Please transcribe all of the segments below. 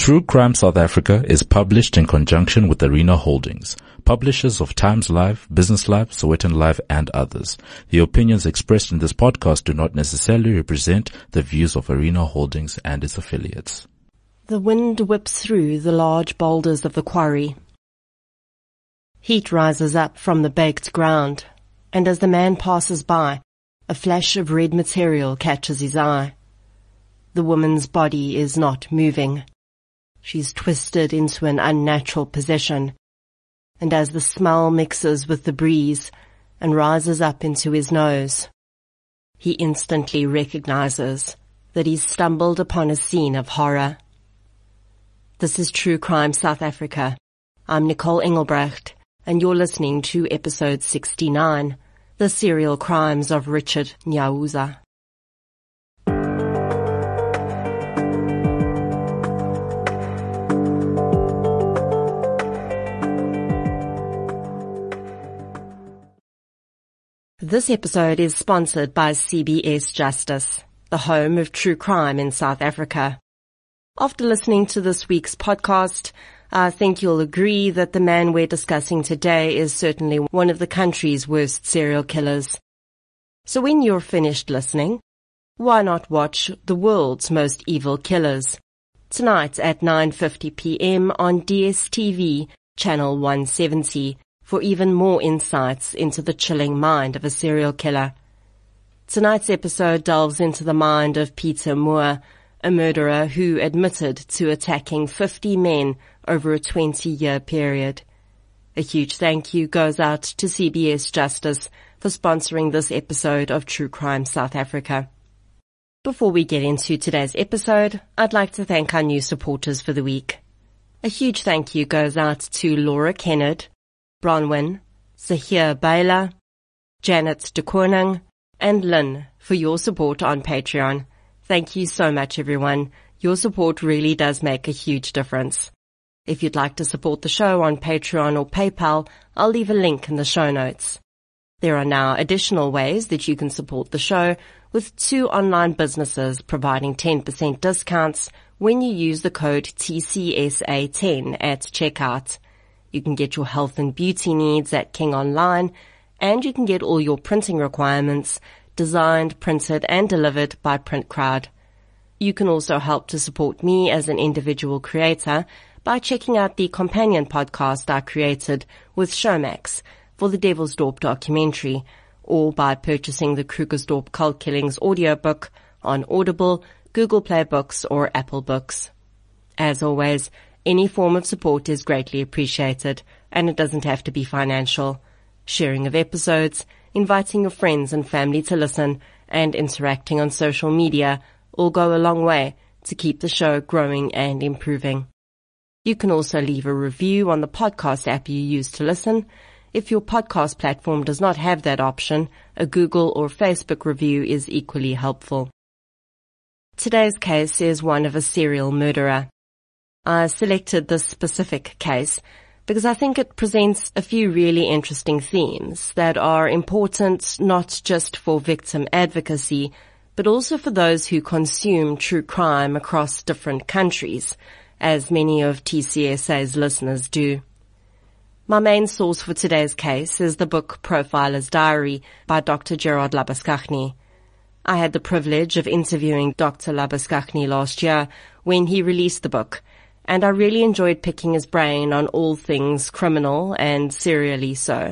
True Crime South Africa is published in conjunction with Arena Holdings, publishers of Times Live, Business Live, Sowetan Live, and others. The opinions expressed in this podcast do not necessarily represent the views of Arena Holdings and its affiliates. The wind whips through the large boulders of the quarry. Heat rises up from the baked ground, and as the man passes by, a flash of red material catches his eye. The woman's body is not moving. She's twisted into an unnatural position, and as the smell mixes with the breeze and rises up into his nose, he instantly recognizes that he's stumbled upon a scene of horror. This is True Crime South Africa. I'm Nicole Engelbrecht, and you're listening to episode 69, The Serial Crimes of Richard Nyawuza. This episode is sponsored by CBS Justice, the home of true crime in South Africa. After listening to this week's podcast, I think you'll agree that the man we're discussing today is certainly one of the country's worst serial killers. So when you're finished listening, why not watch The World's Most Evil Killers tonight at 9:50 p.m. on DSTV, channel 170, for even more insights into the chilling mind of a serial killer. Tonight's episode delves into the mind of Peter Moore, a murderer who admitted to attacking 50 men over a 20-year period. A huge thank you goes out to CBS Justice for sponsoring this episode of True Crime South Africa. Before we get into today's episode, I'd like to thank our new supporters for the week. A huge thank you goes out to Laura Kennard, Bronwyn, Zahir Baila, Janet de Koning, and Lynn for your support on Patreon. Thank you so much, everyone. Your support really does make a huge difference. If you'd like to support the show on Patreon or PayPal, I'll leave a link in the show notes. There are now additional ways that you can support the show, with 2 online businesses providing 10% discounts when you use the code TCSA10 at checkout. You can get your health and beauty needs at King Online, and you can get all your printing requirements designed, printed, and delivered by PrintCrowd. You can also help to support me as an individual creator by checking out the companion podcast I created with Showmax for the Devilsdorp documentary, or by purchasing the Krugersdorp Cult Killings audiobook on Audible, Google Play Books, or Apple Books. As always, any form of support is greatly appreciated, and it doesn't have to be financial. Sharing of episodes, inviting your friends and family to listen, and interacting on social media all go a long way to keep the show growing and improving. You can also leave a review on the podcast app you use to listen. If your podcast platform does not have that option, a Google or Facebook review is equally helpful. Today's case is one of a serial murderer. I selected this specific case because I think it presents a few really interesting themes that are important not just for victim advocacy, but also for those who consume true crime across different countries, as many of TCSA's listeners do. My main source for today's case is the book Profiler's Diary by Dr. Gerard Labuschagne. I had the privilege of interviewing Dr. Labuschagne last year when he released the book, and I really enjoyed picking his brain on all things criminal and serially so.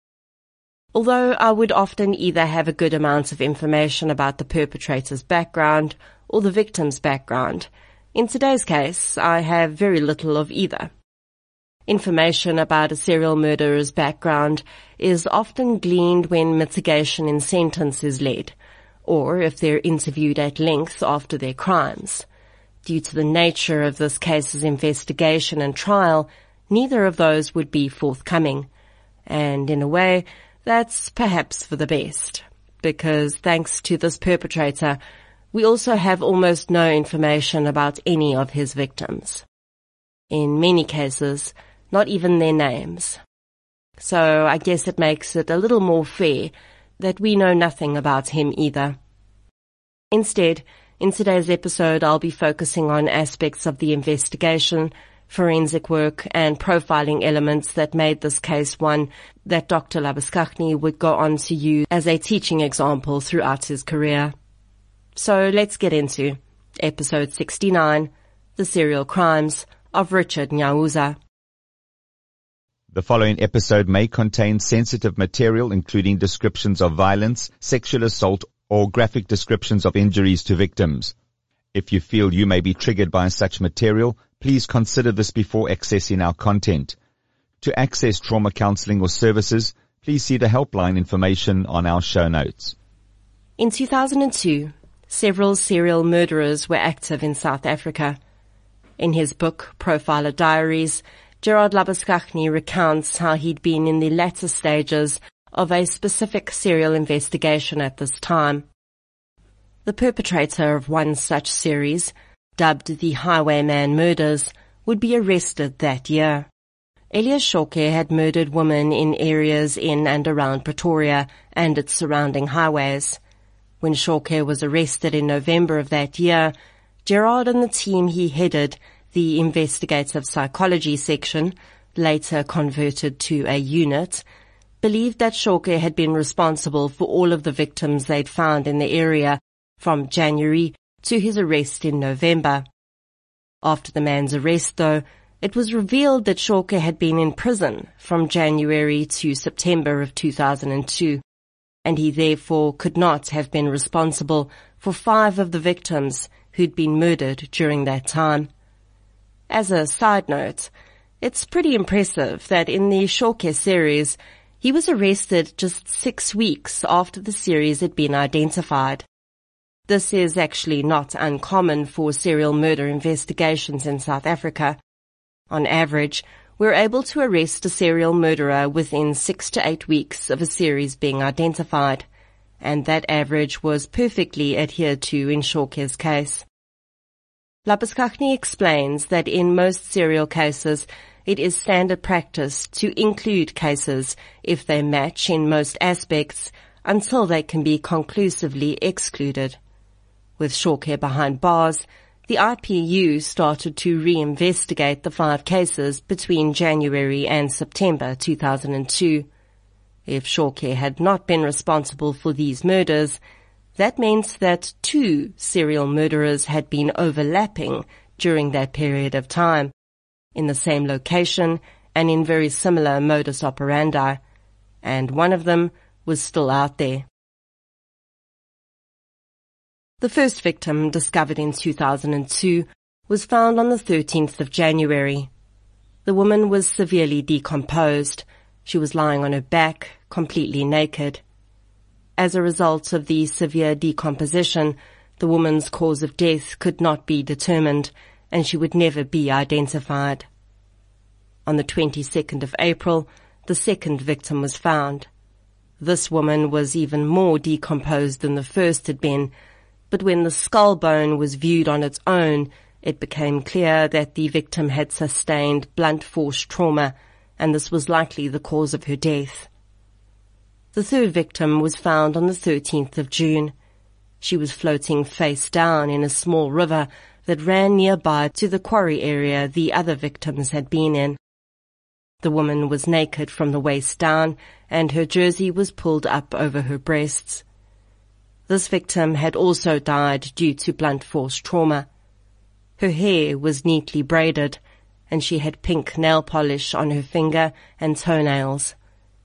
Although I would often either have a good amount of information about the perpetrator's background or the victim's background, in today's case I have very little of either. Information about a serial murderer's background is often gleaned when mitigation in sentence is led, or if they're interviewed at length after their crimes. Due to the nature of this case's investigation and trial, neither of those would be forthcoming. And in a way, that's perhaps for the best, because thanks to this perpetrator, we also have almost no information about any of his victims. In many cases, not even their names. So I guess it makes it a little more fair that we know nothing about him either. Instead, In today's episode, I'll be focusing on aspects of the investigation, forensic work, and profiling elements that made this case one that Dr. Labuschagne would go on to use as a teaching example throughout his career. So let's get into episode 69, The Serial Crimes of Richard Nyauza. The following episode may contain sensitive material, including descriptions of violence, sexual assault, or graphic descriptions of injuries to victims. If you feel you may be triggered by such material, please consider this before accessing our content. To access trauma counseling or services, please see the helpline information on our show notes. In 2002, several serial murderers were active in South Africa. In his book, Profiler Diaries, Gerard Labuschagne recounts how he'd been in the latter stages of a specific serial investigation at this time. The perpetrator of one such series, dubbed the Highwayman Murders, would be arrested that year. Elias Shorke had murdered women in areas in and around Pretoria and its surrounding highways. When Shorke was arrested in November of that year, Gerard and the team he headed, the Investigative Psychology Section, later converted to a unit, believed that Shorke had been responsible for all of the victims they'd found in the area from January to his arrest in November. After the man's arrest, though, it was revealed that Shorke had been in prison from January to September of 2002, and he therefore could not have been responsible for 5 of the victims who'd been murdered during that time. As a side note, it's pretty impressive that in the Shorke series, he was arrested just 6 weeks after the series had been identified. This is actually not uncommon for serial murder investigations in South Africa. On average, we're able to arrest a serial murderer within 6 to 8 weeks of a series being identified, and that average was perfectly adhered to in Shorke's case. Labuschagne explains that in most serial cases, it is standard practice to include cases if they match in most aspects until they can be conclusively excluded. With Shorke behind bars, the IPU started to re-investigate the 5 cases between January and September 2002. If Shorke had not been responsible for these murders, that meant that 2 serial murderers had been overlapping during that period of time, in the same location and in very similar modus operandi, and one of them was still out there. The first victim, discovered in 2002, was found on the 13th of January. The woman was severely decomposed. She was lying on her back, completely naked. As a result of the severe decomposition, the woman's cause of death could not be determined, and she would never be identified. On the 22nd of April, the second victim was found. This woman was even more decomposed than the first had been, but when the skull bone was viewed on its own, it became clear that the victim had sustained blunt force trauma, and this was likely the cause of her death. The third victim was found on the 13th of June. She was floating face down in a small river that ran nearby to the quarry area the other victims had been in. The woman was naked from the waist down, and her jersey was pulled up over her breasts. This victim had also died due to blunt force trauma. Her hair was neatly braided, and she had pink nail polish on her finger and toenails.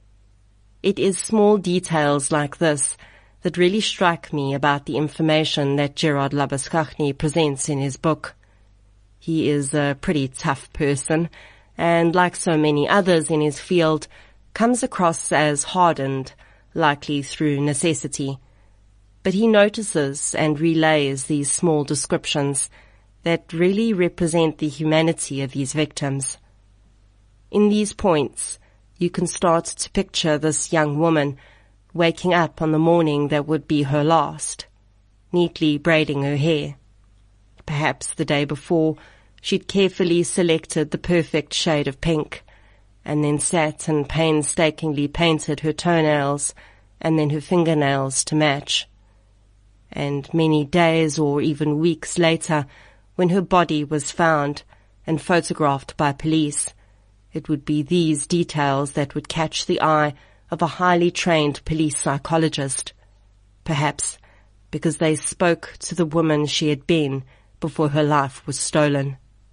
It is small details like this that really strike me about the information that Gerard Labuschagne presents in his book. He is a pretty tough person, and like so many others in his field, comes across as hardened, likely through necessity. But he notices and relays these small descriptions that really represent the humanity of his victims. In these points, you can start to picture this young woman waking up on the morning that would be her last, neatly braiding her hair. Perhaps the day before, she'd carefully selected the perfect shade of pink, and then sat and painstakingly painted her toenails and then her fingernails to match. and many days or even weeks later, when her body was found and photographed by police, it would be these details that would catch the eye of a highly trained police psychologist, perhaps because they spoke to the woman she had been before her life was stolen.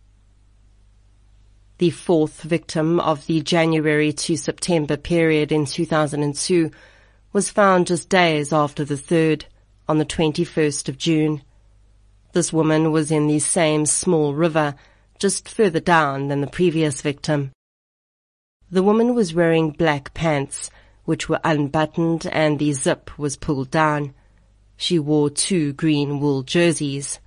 The fourth victim of the January to September period in 2002 was found just days after the third, on the 21st of June. This woman was in the same small river, just further down than the previous victim. The woman was wearing black pants, which were unbuttoned and the zip was pulled down. She wore 2 green wool jerseys.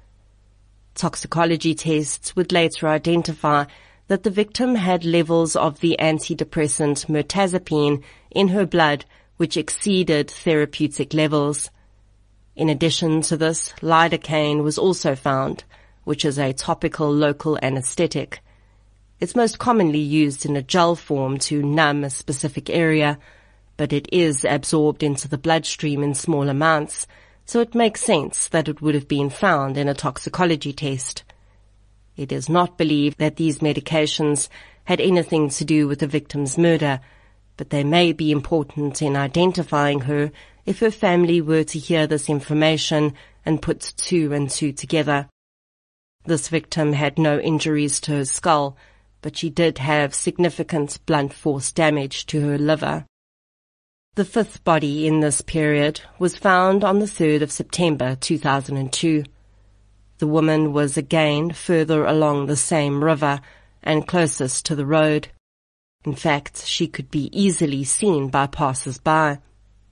Toxicology tests would later identify that the victim had levels of the antidepressant mirtazapine in her blood which exceeded therapeutic levels. In addition to this, lidocaine was also found, which is a topical local anesthetic. It's most commonly used in a gel form to numb a specific area, but it is absorbed into the bloodstream in small amounts, so it makes sense that it would have been found in a toxicology test. It is not believed that these medications had anything to do with the victim's murder, but they may be important in identifying her if her family were to hear this information and put 2 and 2 together. This victim had no injuries to her skull, but she did have significant blunt force damage to her liver. The 5th body in this period was found on the 3rd of September 2002. The woman was again further along the same river and closest to the road. In fact, she could be easily seen by passers-by.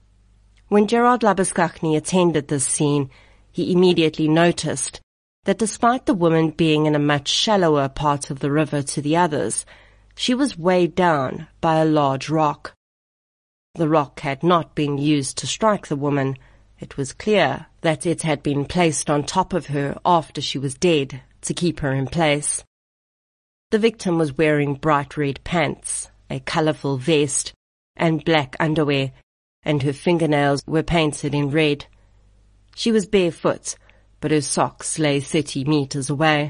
When Gerard Labuschagne attended this scene, he immediately noticed that despite the woman being in a much shallower part of the river to the others, she was weighed down by a large rock. The rock had not been used to strike the woman. It was clear that it had been placed on top of her after she was dead to keep her in place. The victim was wearing bright red pants, a colorful vest, and black underwear, and her fingernails were painted in red. She was barefoot, but her socks lay 30 meters away.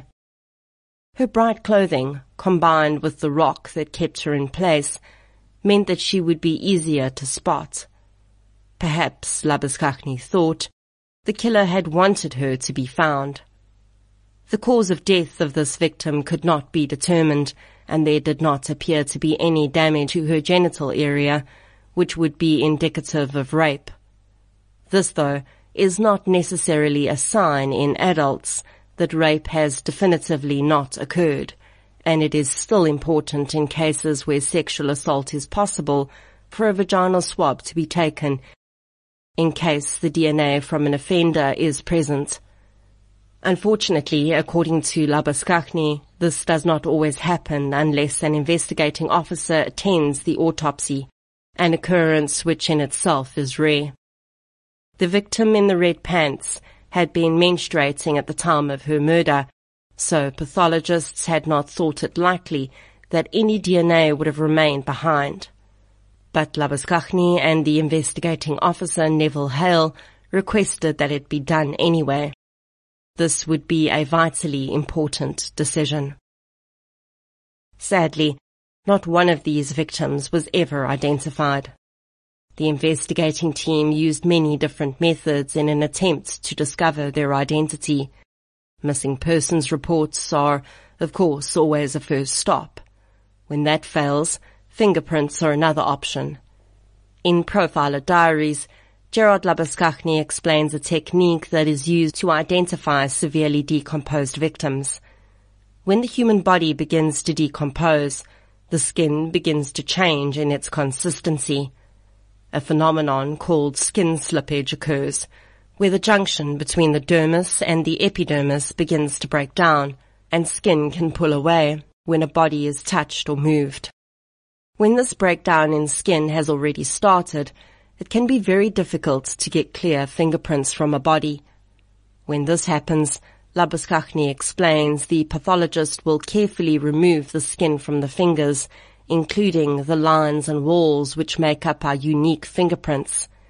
Her bright clothing, combined with the rock that kept her in place, meant that she would be easier to spot. Perhaps, Labuschagne thought, the killer had wanted her to be found. The cause of death of this victim could not be determined, and there did not appear to be any damage to her genital area, which would be indicative of rape. This, though, is not necessarily a sign in adults that rape has definitively not occurred, and it is still important in cases where sexual assault is possible for a vaginal swab to be taken in case the DNA from an offender is present. Unfortunately, according to Labuschagne, this does not always happen unless an investigating officer attends the autopsy, an occurrence which in itself is rare. The victim in the red pants had been menstruating at the time of her murder, so pathologists had not thought it likely that any DNA would have remained behind. But Labuschagne and the investigating officer Neville Hale requested that it be done anyway. This would be a vitally important decision. Sadly, not one of these victims was ever identified. The investigating team used many different methods in an attempt to discover their identity. Missing persons reports are, of course, always a first stop. When that fails, fingerprints are another option. In Profiler Diaries, Gerard Labuschagne explains a technique that is used to identify severely decomposed victims. When the human body begins to decompose, the skin begins to change in its consistency. A phenomenon called skin slippage occurs, where the junction between the dermis and the epidermis begins to break down, and skin can pull away when a body is touched or moved. When this breakdown in skin has already started, it can be very difficult to get clear fingerprints from a body. When this happens, Labuschagne explains the pathologist will carefully remove the skin from the fingers, including the lines and walls which make up our unique fingerprints.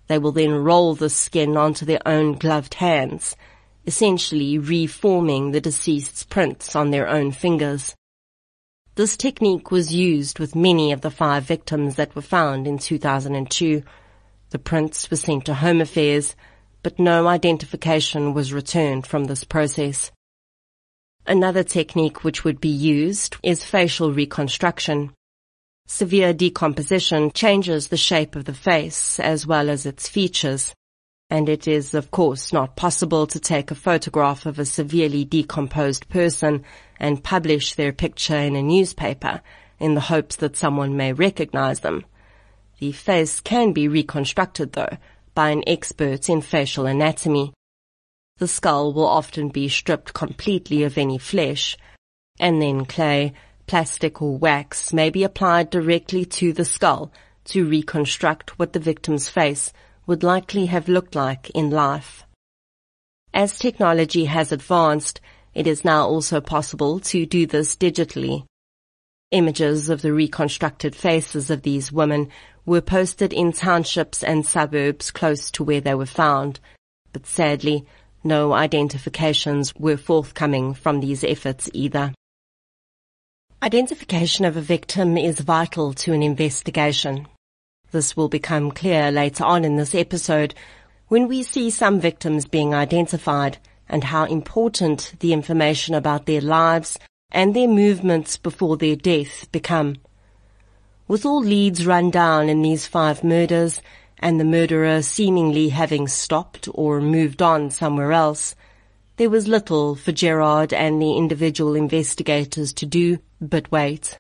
They will then roll the skin onto their own gloved hands, essentially reforming the deceased's prints on their own fingers. This technique was used with many of the 5 victims that were found in 2002. The prints were sent to Home Affairs, but no identification was returned from this process. Another technique which would be used is facial reconstruction. Severe decomposition changes the shape of the face as well as its features, and it is of course not possible to take a photograph of a severely decomposed person and publish their picture in a newspaper in the hopes that someone may recognize them. The face can be reconstructed though by an expert in facial anatomy. The skull will often be stripped completely of any flesh, and then clay, plastic or wax may be applied directly to the skull to reconstruct what the victim's face would likely have looked like in life. As technology has advanced, it is now also possible to do this digitally. Images of the reconstructed faces of these women were posted in townships and suburbs close to where they were found, but sadly, no identifications were forthcoming from these efforts either. Identification of a victim is vital to an investigation. This will become clear later on in this episode when we see some victims being identified and how important the information about their lives and their movements before their death become. With all leads run down in these 5 murders, and the murderer seemingly having stopped or moved on somewhere else, there was little for Gerard and the individual investigators to do but wait.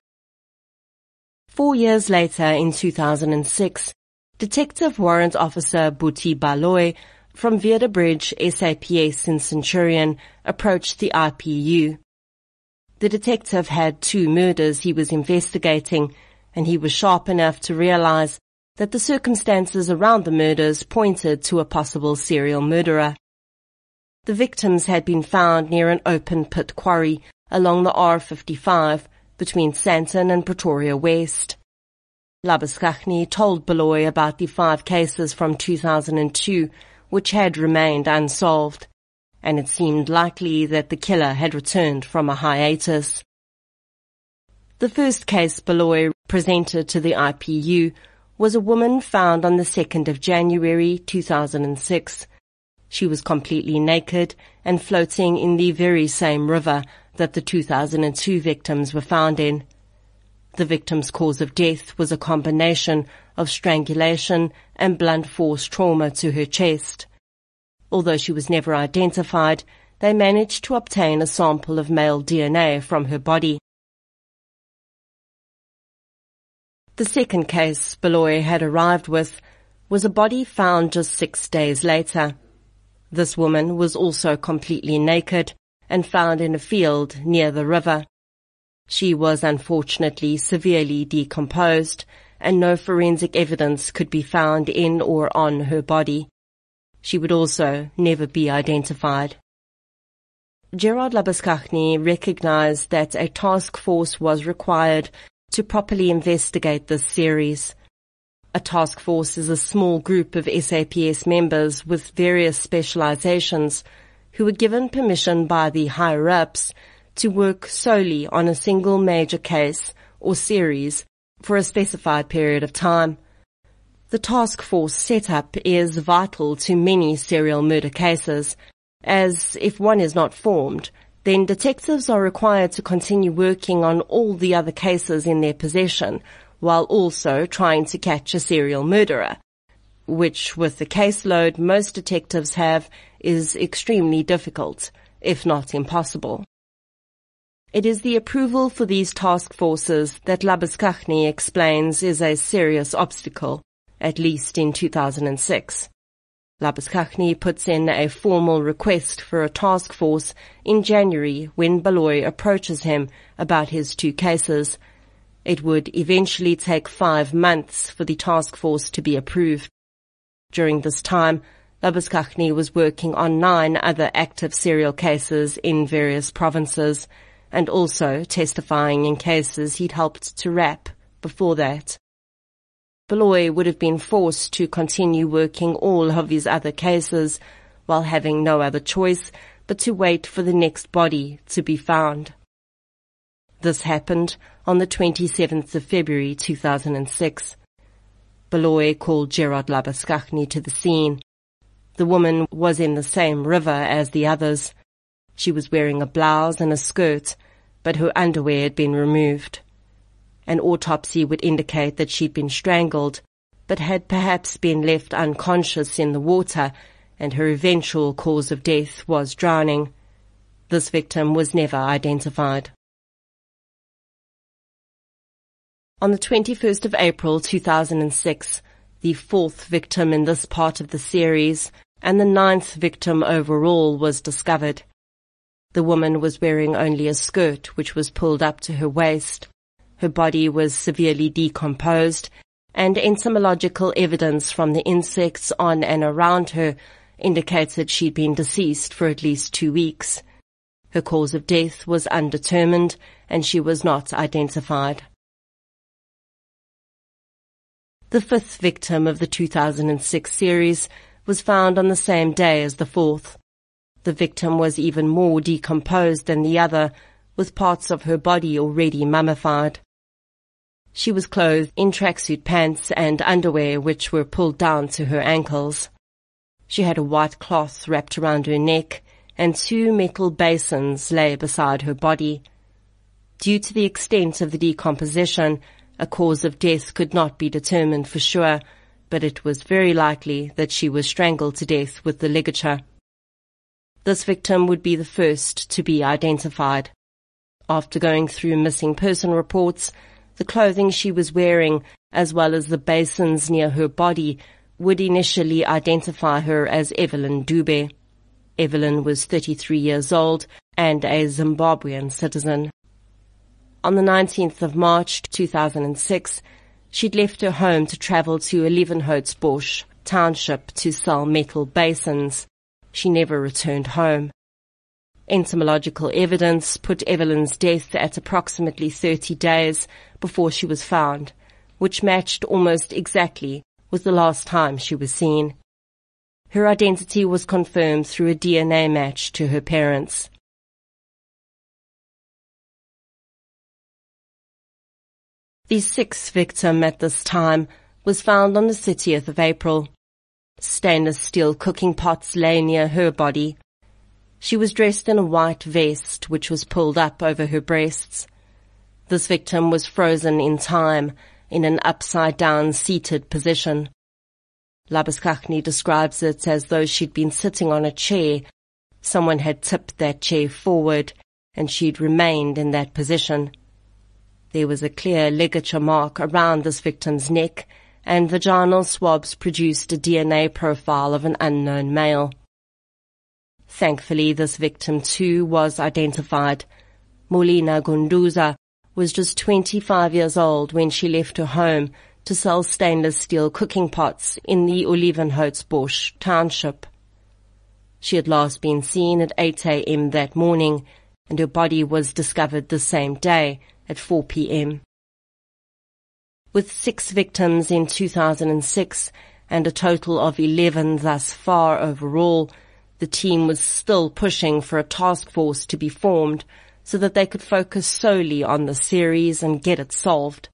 4 years later, in 2006, Detective Warrant Officer Boetie Baloyi from Veerdebridge SAPS in Centurion approached the IPU. The detective had 2 murders he was investigating, and he was sharp enough to realize that the circumstances around the murders pointed to a possible serial murderer. The victims had been found near an open pit quarry along the R55 between Sandton and Pretoria West. Labuschagne told Baloyi about the 5 cases from 2002 which had remained unsolved, and it seemed likely that the killer had returned from a hiatus. The first case Baloyi presented to the IPU was a woman found on the 2nd of January 2006. She was completely naked and floating in the very same river that the 2002 victims were found in. The victim's cause of death was a combination of strangulation and blunt force trauma to her chest. Although she was never identified, they managed to obtain a sample of male DNA from her body. The second case Baloyi had arrived with was a body found just 6 days later. This woman was also completely naked and found in a field near the river. She was unfortunately severely decomposed, and no forensic evidence could be found in or on her body. She would also never be identified. Gerard Labuschagne recognized that a task force was required to properly investigate this series. A task force is a small group of SAPS members with various specializations who were given permission by the higher-ups to work solely on a single major case or series for a specified period of time. The task force setup is vital to many serial murder cases, as if one is not formed, then detectives are required to continue working on all the other cases in their possession, while also trying to catch a serial murderer, which, with the caseload most detectives have, is extremely difficult, if not impossible. It is the approval for these task forces that Labuschagne explains is a serious obstacle, at least in 2006. Labuschagne puts in a formal request for a task force in January when Baloyi approaches him about his 2 cases. It would eventually take 5 months for the task force to be approved. During this time, Labuschagne was working on 9 other active serial cases in various provinces, and also testifying in cases he'd helped to wrap before that. Baloyi would have been forced to continue working all of his other cases while having no other choice but to wait for the next body to be found. This happened on the 27th of February 2006. Baloyi called Gerard Labuschagne to the scene. The woman was in the same river as the others. She was wearing a blouse and a skirt, but her underwear had been removed. An autopsy would indicate that she'd been strangled, but had perhaps been left unconscious in the water, and her eventual cause of death was drowning. This victim was never identified. On the 21st of April 2006, the fourth victim in this part of the series and the ninth victim overall was discovered. The woman was wearing only a skirt which was pulled up to her waist. Her body was severely decomposed, and entomological evidence from the insects on and around her indicated she'd been deceased for at least 2 weeks. Her cause of death was undetermined, and she was not identified. The fifth victim of the 2006 series was found on the same day as the fourth. The victim was even more decomposed than the other, with parts of her body already mummified. She was clothed in tracksuit pants and underwear which were pulled down to her ankles. She had a white cloth wrapped around her neck, and 2 metal basins lay beside her body. Due to the extent of the decomposition, a cause of death could not be determined for sure, but it was very likely that she was strangled to death with the ligature. This victim would be the first to be identified. After going through missing person reports, the clothing she was wearing, as well as the basins near her body, would initially identify her as Evelyn Dube. Evelyn was 33 years old and a Zimbabwean citizen. On the 19th of March 2006, she'd left her home to travel to Olivenhoutbosch township to sell metal basins. She never returned home. Entomological evidence put Evelyn's death at approximately 30 days before she was found, which matched almost exactly with the last time she was seen. Her identity was confirmed through a DNA match to her parents. The sixth victim at this time was found on the 30th of April. Stainless steel cooking pots lay near her body. She was dressed in a white vest which was pulled up over her breasts. This victim was frozen in time in an upside-down seated position. Labuschagne describes it as though she'd been sitting on a chair. Someone had tipped that chair forward, and she'd remained in that position. There was a clear ligature mark around this victim's neck, and vaginal swabs produced a DNA profile of an unknown male. Thankfully, this victim too was identified. Molina Gunduza was just 25 years old when she left her home to sell stainless steel cooking pots in the Olivenhoutbosch township. She had last been seen at 8 a.m. that morning, and her body was discovered the same day at 4 p.m. With 6 victims in 2006 and a total of 11 thus far overall, the team was still pushing for a task force to be formed so that they could focus solely on the series and get it solved.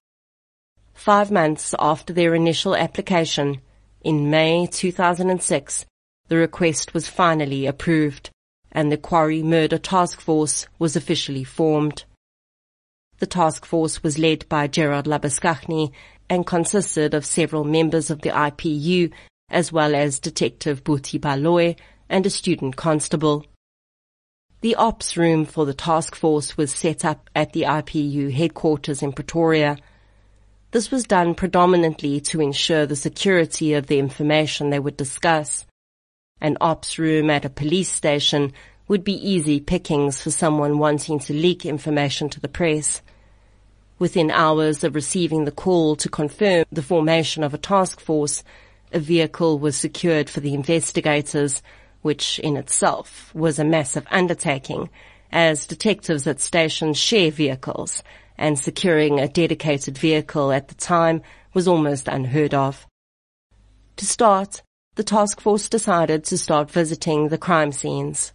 5 months after their initial application, in May 2006, the request was finally approved, and the Quarry Murder Task Force was officially formed. The task force was led by Gerard Labuschagne and consisted of several members of the IPU, as well as Detective Buti Baloyi and a student constable. The ops room for the task force was set up at the IPU headquarters in Pretoria. This was done predominantly to ensure the security of the information they would discuss. An ops room at a police station would be easy pickings for someone wanting to leak information to the press. Within hours of receiving the call to confirm the formation of a task force, a vehicle was secured for the investigators, which in itself was a massive undertaking, as detectives at stations share vehicles, and securing a dedicated vehicle at the time was almost unheard of. To start, the task force decided to start visiting the crime scenes.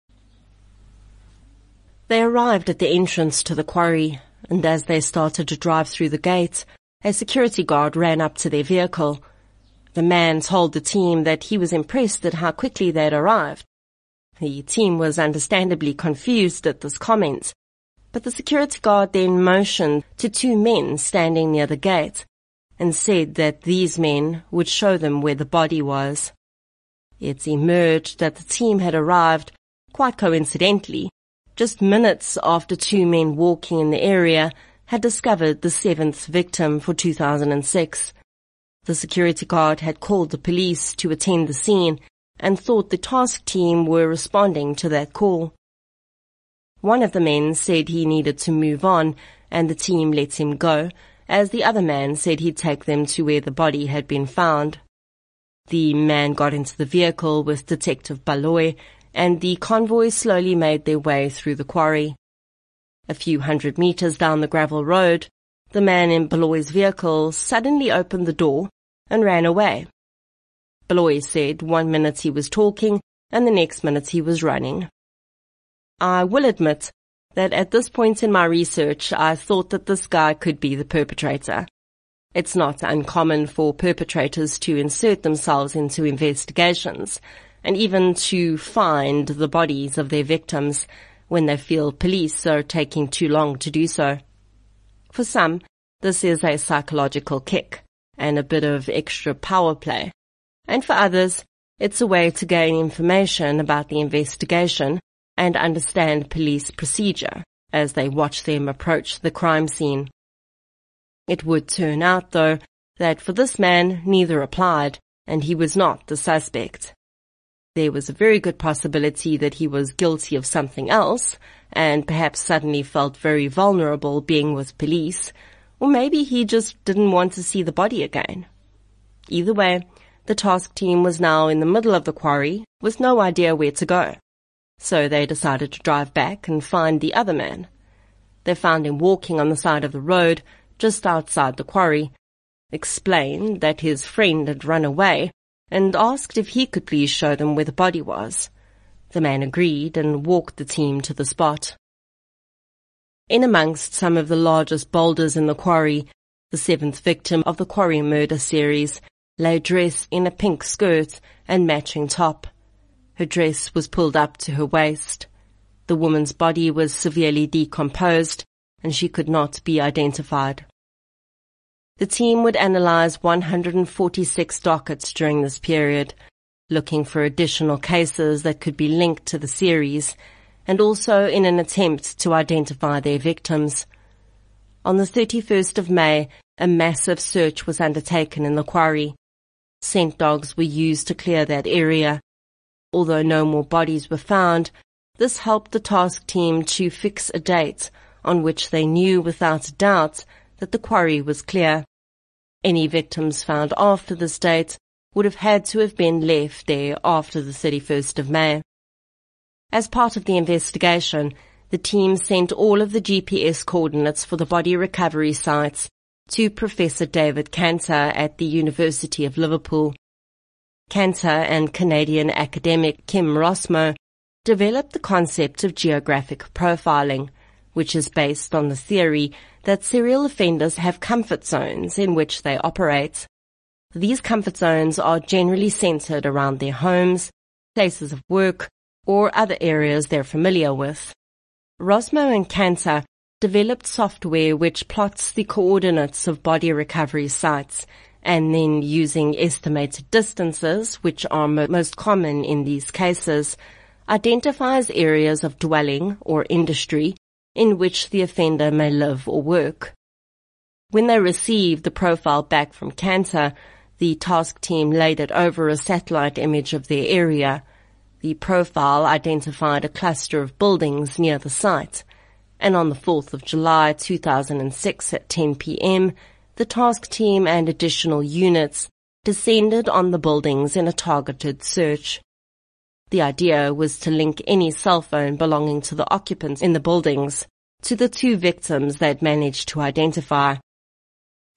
They arrived at the entrance to the quarry, and as they started to drive through the gate, a security guard ran up to their vehicle. The man told the team that he was impressed at how quickly they had arrived. The team was understandably confused at this comment, but the security guard then motioned to two men standing near the gate and said that these men would show them where the body was. It emerged that the team had arrived, quite coincidentally, just minutes after two men walking in the area had discovered the seventh victim for 2006. The security guard had called the police to attend the scene and thought the task team were responding to that call. One of the men said he needed to move on, and the team let him go, as the other man said he'd take them to where the body had been found. The man got into the vehicle with Detective Baloy, and the convoy slowly made their way through the quarry. A few hundred meters down the gravel road, the man in Baloy's vehicle suddenly opened the door and ran away. Baloy said 1 minute he was talking and the next minute he was running. I will admit that at this point in my research I thought that this guy could be the perpetrator. It's not uncommon for perpetrators to insert themselves into investigations and even to find the bodies of their victims when they feel police are taking too long to do so. For some, this is a psychological kick and a bit of extra power play. And for others, it's a way to gain information about the investigation and understand police procedure as they watch them approach the crime scene. It would turn out, though, that for this man neither applied, and he was not the suspect. There was a very good possibility that he was guilty of something else, and perhaps suddenly felt very vulnerable being with police, or maybe he just didn't want to see the body again. Either way, the task team was now in the middle of the quarry with no idea where to go. So they decided to drive back and find the other man. They found him walking on the side of the road just outside the quarry, explained that his friend had run away, and asked if he could please show them where the body was. The man agreed and walked the team to the spot. In amongst some of the largest boulders in the quarry, the seventh victim of the quarry murder series lay dressed in a pink skirt and matching top. Her dress was pulled up to her waist. The woman's body was severely decomposed, and she could not be identified. The team would analyze 146 dockets during this period, looking for additional cases that could be linked to the series, and also in an attempt to identify their victims. On the 31st of May, a massive search was undertaken in the quarry. Scent dogs were used to clear that area. Although no more bodies were found, this helped the task team to fix a date on which they knew without a doubt that the quarry was clear. Any victims found after this date would have had to have been left there after the 31st of May. As part of the investigation, the team sent all of the GPS coordinates for the body recovery sites to Professor David Cantor at the University of Liverpool. Cantor and Canadian academic Kim Rosmo developed the concept of geographic profiling, which is based on the theory that serial offenders have comfort zones in which they operate. These comfort zones are generally centered around their homes, places of work, or other areas they're familiar with. Rosmo and Cantor developed software which plots the coordinates of body recovery sites and then, using estimated distances, which are most common in these cases, identifies areas of dwelling or industry in which the offender may live or work. When they received the profile back from Cantor, the task team laid it over a satellite image of their area. The profile identified a cluster of buildings near the site, and on the 4th of July 2006 at 10 p.m., the task team and additional units descended on the buildings in a targeted search. The idea was to link any cell phone belonging to the occupants in the buildings to the two victims they'd managed to identify.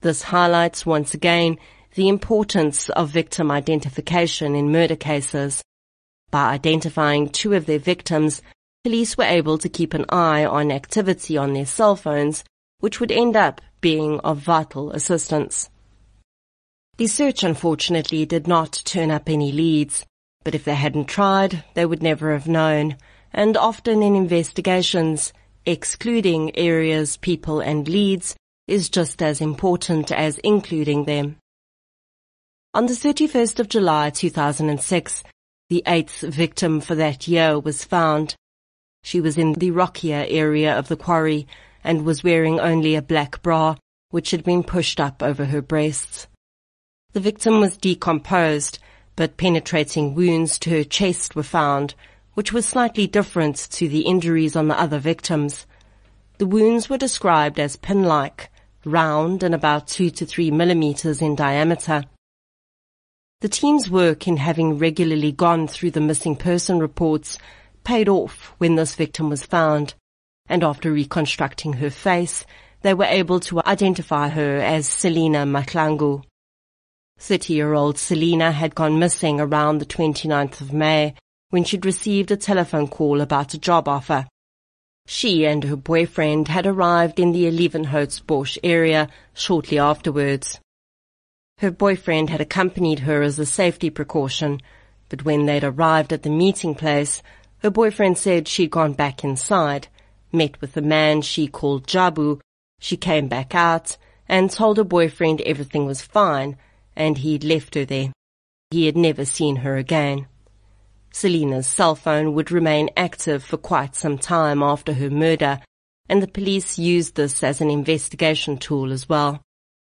This highlights once again the importance of victim identification in murder cases. By identifying two of their victims, police were able to keep an eye on activity on their cell phones, which would end up being of vital assistance. The search unfortunately did not turn up any leads, but if they hadn't tried, they would never have known, and often in investigations, excluding areas, people and leads is just as important as including them. On the 31st of July 2006, the 8th victim for that year was found. She was in the rockier area of the quarry and was wearing only a black bra, which had been pushed up over her breasts. The victim was decomposed, but penetrating wounds to her chest were found, which was slightly different to the injuries on the other victims. The wounds were described as pin-like, round and about 2 to 3 millimeters in diameter. The team's work in having regularly gone through the missing person reports paid off when this victim was found, and after reconstructing her face, they were able to identify her as Selina Mahlangu. 30-year-old Selina had gone missing around the 29th of May when she'd received a telephone call about a job offer. She and her boyfriend had arrived in the Lievenhoutsbosch area shortly afterwards. Her boyfriend had accompanied her as a safety precaution, but when they'd arrived at the meeting place, her boyfriend said she'd gone back inside, met with a man she called Jabu. She came back out and told her boyfriend everything was fine and he'd left her there. He had never seen her again. Selina's cell phone would remain active for quite some time after her murder, and the police used this as an investigation tool as well.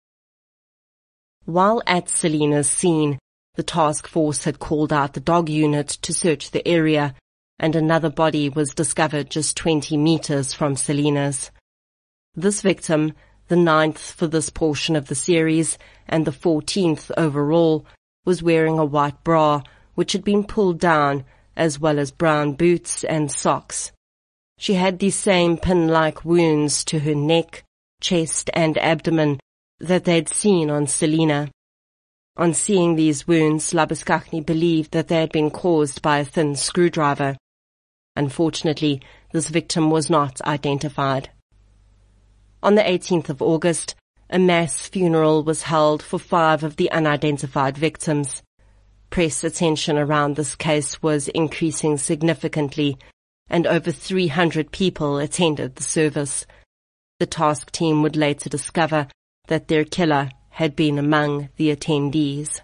While at Selina's scene, the task force had called out the dog unit to search the area, and another body was discovered just 20 meters from Selina's. This victim, the 9th for this portion of the series and the 14th overall, was wearing a white bra which had been pulled down, as well as brown boots and socks. She had the same pin-like wounds to her neck, chest and abdomen that they'd seen on Selina. On seeing these wounds, Labuschagne believed that they had been caused by a thin screwdriver. Unfortunately, this victim was not identified. On the 18th of August, a mass funeral was held for 5 of the unidentified victims. Press attention around this case was increasing significantly, and over 300 people attended the service. The task team would later discover that their killer had been among the attendees.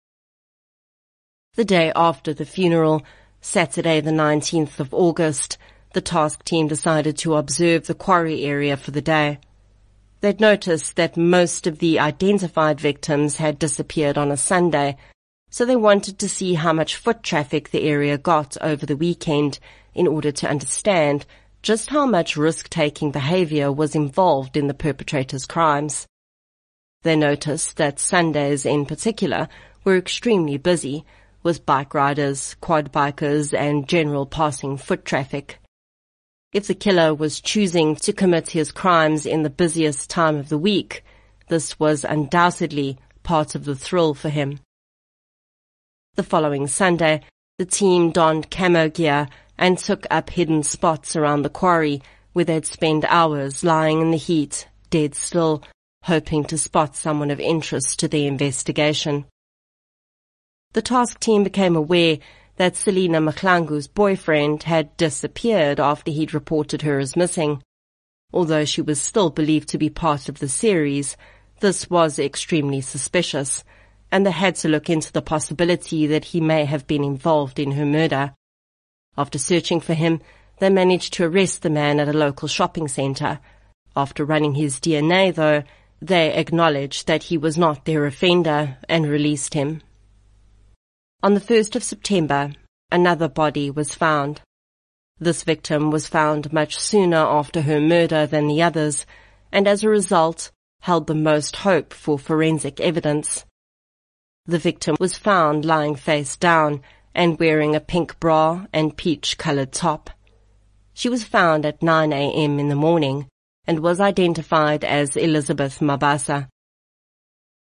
The day after the funeral, Saturday the 19th of August, the task team decided to observe the quarry area for the day. They'd noticed that most of the identified victims had disappeared on a Sunday, so they wanted to see how much foot traffic the area got over the weekend in order to understand just how much risk-taking behavior was involved in the perpetrator's crimes. They noticed that Sundays in particular were extremely busy, with bike riders, quad bikers, and general passing foot traffic. If the killer was choosing to commit his crimes in the busiest time of the week, this was undoubtedly part of the thrill for him. The following Sunday, the team donned camo gear and took up hidden spots around the quarry where they'd spend hours lying in the heat, dead still, hoping to spot someone of interest to the investigation. The task team became aware that Selina Mahlangu's boyfriend had disappeared after he'd reported her as missing. Although she was still believed to be part of the series, this was extremely suspicious, and they had to look into the possibility that he may have been involved in her murder. After searching for him, they managed to arrest the man at a local shopping centre. After running his DNA, though, they acknowledged that he was not their offender and released him. On the 1st of September, another body was found. This victim was found much sooner after her murder than the others, and as a result, held the most hope for forensic evidence. The victim was found lying face down and wearing a pink bra and peach-colored top. She was found at 9 a.m. in the morning and was identified as Elizabeth Mabasa.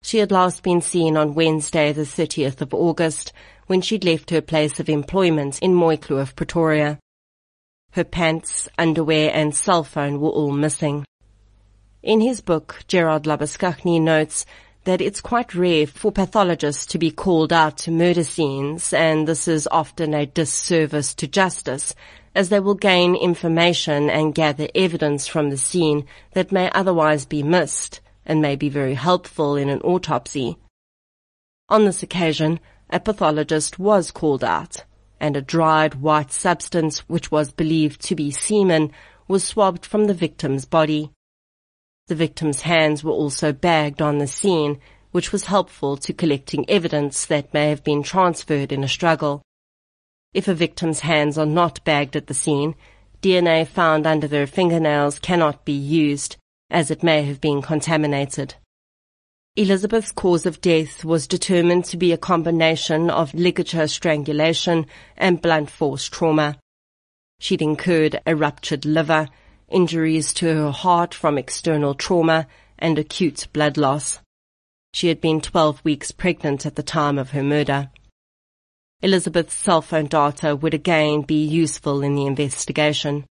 She had last been seen on Wednesday, the 30th of August, when she'd left her place of employment in Mooikloof, Pretoria. Her pants, underwear and cell phone were all missing. In his book, Gerard Labuschagne notes that it's quite rare for pathologists to be called out to murder scenes, and this is often a disservice to justice, as they will gain information and gather evidence from the scene that may otherwise be missed and may be very helpful in an autopsy. On this occasion, a pathologist was called out, and a dried white substance, which was believed to be semen, was swabbed from the victim's body. The victim's hands were also bagged on the scene, which was helpful to collecting evidence that may have been transferred in a struggle. If a victim's hands are not bagged at the scene, DNA found under their fingernails cannot be used, as it may have been contaminated. Elizabeth's cause of death was determined to be a combination of ligature strangulation and blunt force trauma. She'd incurred a ruptured liver, injuries to her heart from external trauma, and acute blood loss. She had been 12 weeks pregnant at the time of her murder. Elizabeth's cell phone data would again be useful in the investigation.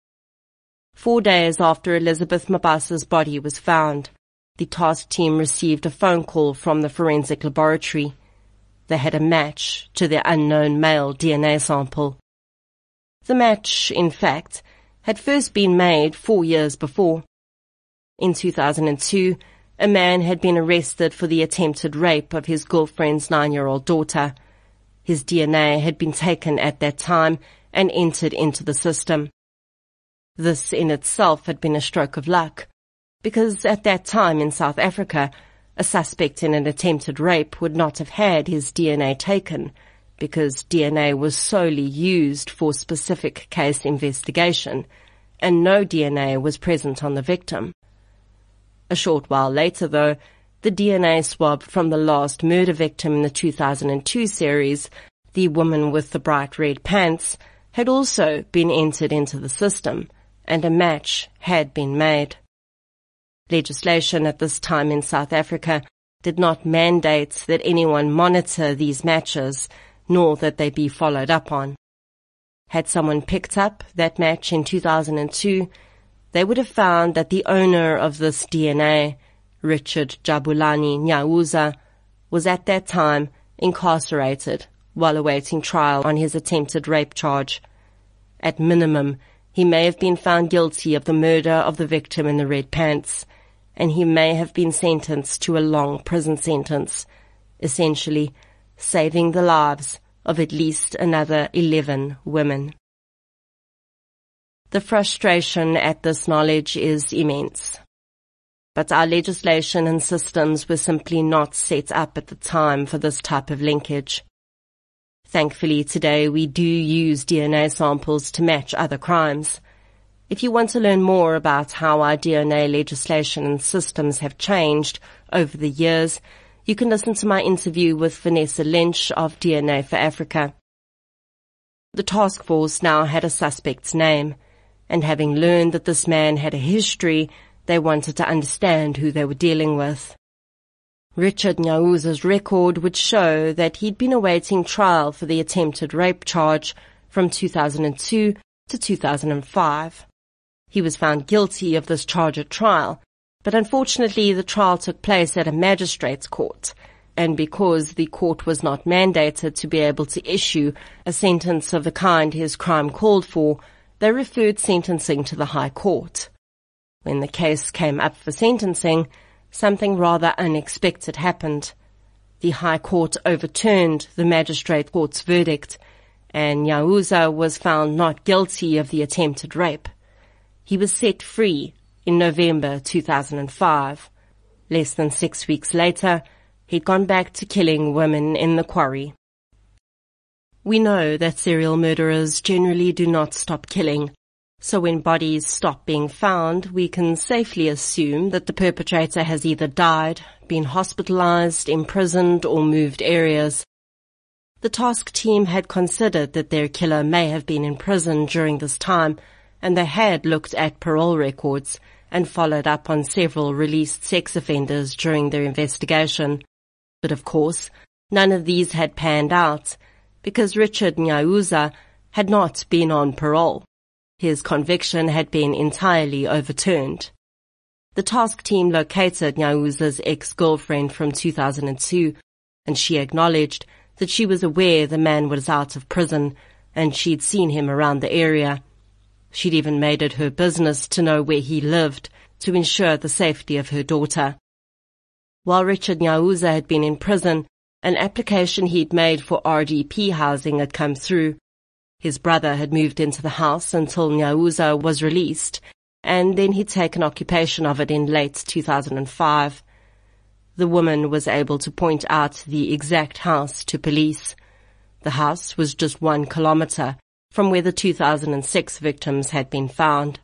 4 days after Elizabeth Mabasa's body was found, the task team received a phone call from the forensic laboratory. They had a match to their unknown male DNA sample. The match, in fact, had first been made 4 years before. In 2002, a man had been arrested for the attempted rape of his girlfriend's 9-year-old daughter. His DNA had been taken at that time and entered into the system. This in itself had been a stroke of luck, because at that time in South Africa, a suspect in an attempted rape would not have had his DNA taken, because DNA was solely used for specific case investigation, and no DNA was present on the victim. A short while later, though, the DNA swab from the last murder victim in the 2002 series, the woman with the bright red pants, had also been entered into the system, and a match had been made. Legislation at this time in South Africa did not mandate that anyone monitor these matches, nor that they be followed up on. Had someone picked up that match in 2002, they would have found that the owner of this DNA, Richard Jabulani Nyauza, was at that time incarcerated while awaiting trial on his attempted rape charge. At minimum, he may have been found guilty of the murder of the victim in the red pants, and he may have been sentenced to a long prison sentence, essentially saving the lives of at least another 11 women. The frustration at this knowledge is immense. But our legislation and systems were simply not set up at the time for this type of linkage. Thankfully, today we do use DNA samples to match other crimes. If you want to learn more about how our DNA legislation and systems have changed over the years, you can listen to my interview with Vanessa Lynch of DNA for Africa. The task force now had a suspect's name, and having learned that this man had a history, they wanted to understand who they were dealing with. Richard Nyauza's record would show that he'd been awaiting trial for the attempted rape charge from 2002 to 2005. He was found guilty of this charge at trial, but unfortunately the trial took place at a magistrate's court, and because the court was not mandated to be able to issue a sentence of the kind his crime called for, they referred sentencing to the High Court. When the case came up for sentencing, something rather unexpected happened. The High Court overturned the magistrate court's verdict, and Nyauza was found not guilty of the attempted rape. He was set free in November 2005. Less than 6 weeks later, he'd gone back to killing women in the quarry. We know that serial murderers generally do not stop killing, so when bodies stop being found, we can safely assume that the perpetrator has either died, been hospitalized, imprisoned, or moved areas. The task team had considered that their killer may have been in prison during this time, and they had looked at parole records and followed up on several released sex offenders during their investigation. But of course, none of these had panned out, because Richard Nyauza had not been on parole. His conviction had been entirely overturned. The task team located Nyauza's ex-girlfriend from 2002, and she acknowledged that she was aware the man was out of prison and she'd seen him around the area. She'd even made it her business to know where he lived to ensure the safety of her daughter. While Richard Nyauza had been in prison, an application he'd made for RDP housing had come through. His brother had moved into the house until Nyauza was released, and then he'd taken occupation of it in late 2005. The woman was able to point out the exact house to police. The house was just 1 kilometer from where the 2006 victims had been found.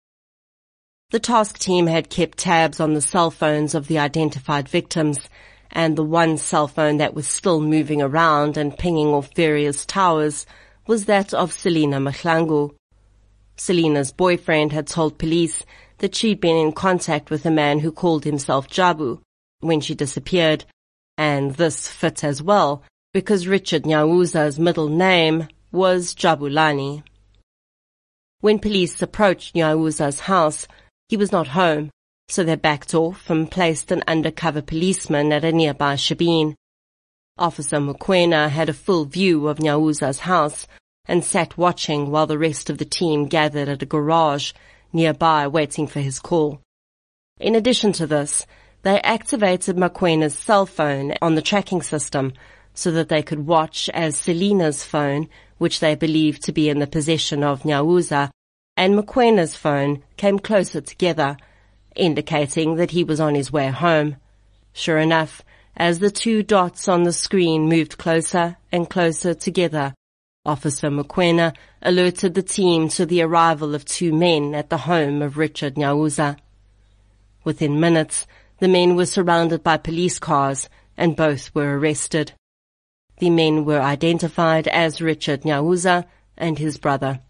The task team had kept tabs on the cell phones of the identified victims, and the one cell phone that was still moving around and pinging off various towers was that of Selina Mahlangu. Selina's boyfriend had told police that she'd been in contact with a man who called himself Jabu when she disappeared, and this fit as well because Richard Nyauza's middle name was Jabulani. When police approached Nyauza's house, he was not home, so they backed off and placed an undercover policeman at a nearby shebeen. Officer Mokoena had a full view of Nyauza's house and sat watching while the rest of the team gathered at a garage nearby waiting for his call. In addition to this, they activated Mokoena's cell phone on the tracking system so that they could watch as Selina's phone, which they believed to be in the possession of Nyauza, and Mokoena's phone came closer together, indicating that he was on his way home. Sure enough, as the 2 dots on the screen moved closer and closer together, Officer Mokoena alerted the team to the arrival of 2 men at the home of Richard Nyauza. Within minutes, the men were surrounded by police cars and both were arrested. The men were identified as Richard Nyauza and his brother.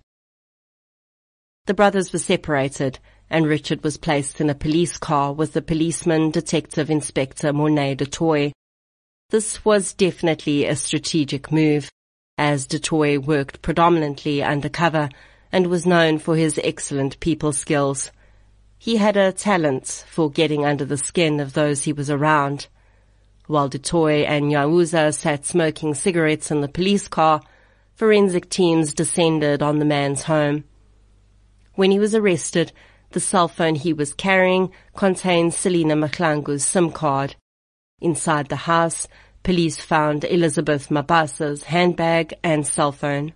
The brothers were separated, and Richard was placed in a police car with the policeman Detective Inspector Mornay du Toit. This was definitely a strategic move, as du Toit worked predominantly undercover and was known for his excellent people skills. He had a talent for getting under the skin of those he was around. While du Toit and Nyauza sat smoking cigarettes in the police car, forensic teams descended on the man's home. When he was arrested, the cell phone he was carrying contained Selina Mahlangu's SIM card. Inside the house, police found Elizabeth Mabasa's handbag and cell phone.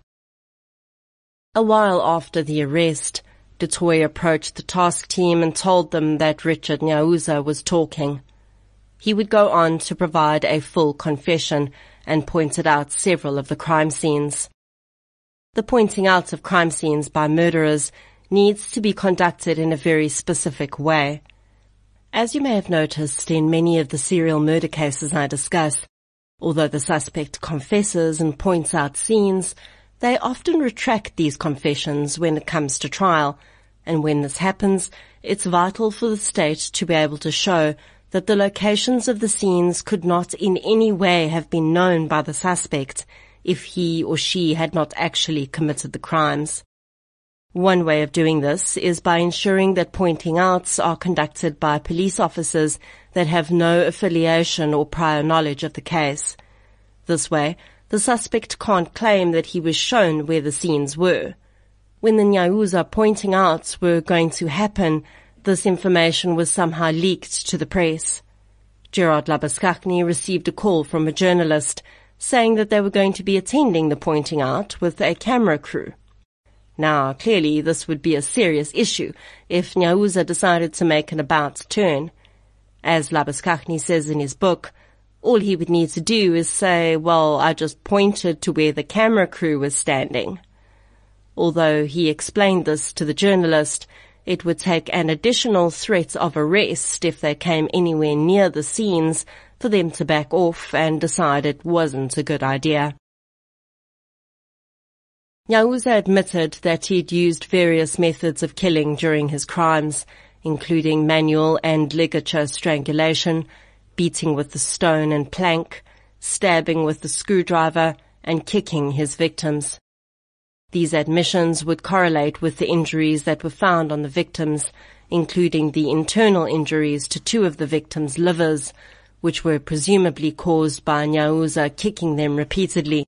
A while after the arrest, du Toit approached the task team and told them that Richard Nyauza was talking. He would go on to provide a full confession and pointed out several of the crime scenes. The pointing out of crime scenes by murderers needs to be conducted in a very specific way. As you may have noticed in many of the serial murder cases I discuss, although the suspect confesses and points out scenes, they often retract these confessions when it comes to trial, and when this happens, it's vital for the state to be able to show that the locations of the scenes could not in any way have been known by the suspect if he or she had not actually committed the crimes. One way of doing this is by ensuring that pointing outs are conducted by police officers that have no affiliation or prior knowledge of the case. This way, the suspect can't claim that he was shown where the scenes were. When the Nyauza pointing outs were going to happen, this information was somehow leaked to the press. Gerard Labuschagne received a call from a journalist saying that they were going to be attending the pointing out with a camera crew. Now, clearly this would be a serious issue if Nyauza decided to make an about turn. As Labuschagne says in his book, all he would need to do is say, well, I just pointed to where the camera crew was standing. Although he explained this to the journalist, it would take an additional threat of arrest if they came anywhere near the scenes for them to back off and decide it wasn't a good idea. Nyauza admitted that he'd used various methods of killing during his crimes, including manual and ligature strangulation, beating with the stone and plank, stabbing with the screwdriver, and kicking his victims. These admissions would correlate with the injuries that were found on the victims, including the internal injuries to two of the victims' livers, which were presumably caused by Nyauza kicking them repeatedly.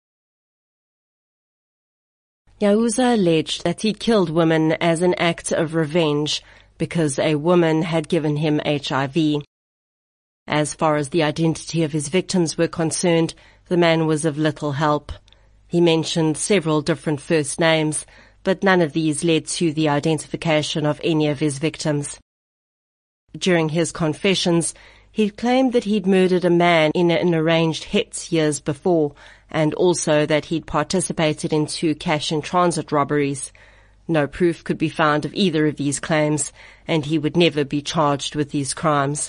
Nyauza alleged that he'd killed women as an act of revenge because a woman had given him HIV. As far as the identity of his victims were concerned, the man was of little help. He mentioned several different first names, but none of these led to the identification of any of his victims. During his confessions, he claimed that he'd murdered a man in an arranged hit years before, and also that he'd participated in 2 cash-in-transit robberies. No proof could be found of either of these claims, and he would never be charged with these crimes.